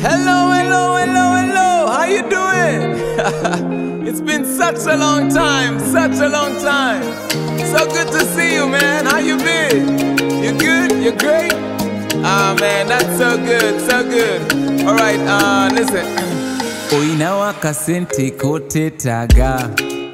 Hello, hello, hello, hello. How you doing? It's been such a long time, such a long time. So good to see you, man. How you been? You good? You great? Ah, man, that's so good, so good. All right, listen. Oina wakasente kote taga.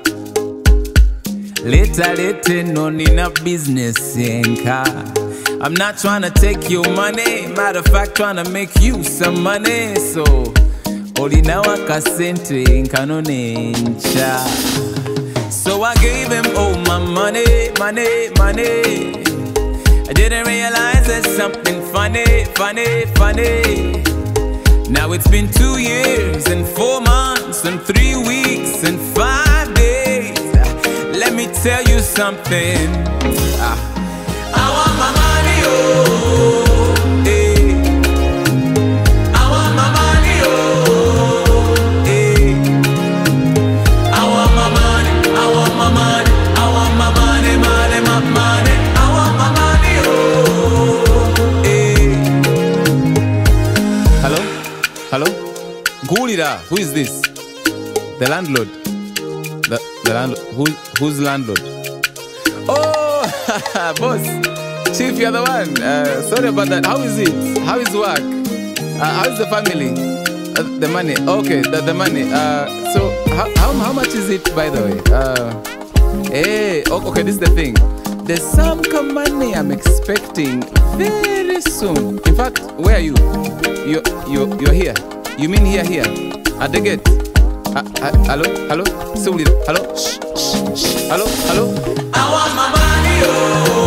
Lete no nina business enka. I'm not trying to take your money, matter of fact trying to make you some money. So olina wakasente nkano nencha. So I gave him all my money. I didn't realize there's something funny. Now it's been 2 years and 4 months and 3 weeks and 5 days. Let me tell you something. I want my money, oh, eh. I want my money, oh, eh. I want my money, I want my money, I want my money, my money. I want my money, oh, eh. Hello? Gulira, who is this? The landlord. The landlord. Who's landlord? Oh, boss. Chief, you're the one. Sorry about that. How is it? How is work? How is the family? The money. Okay, the money. So how much is it, by the way? Hey, okay, this is the thing. There's some money I'm expecting very soon. In fact, where are you? You're here. You mean here? At the gate. Hello? Hello? Hello? Shh. Hello? I want my money, oh.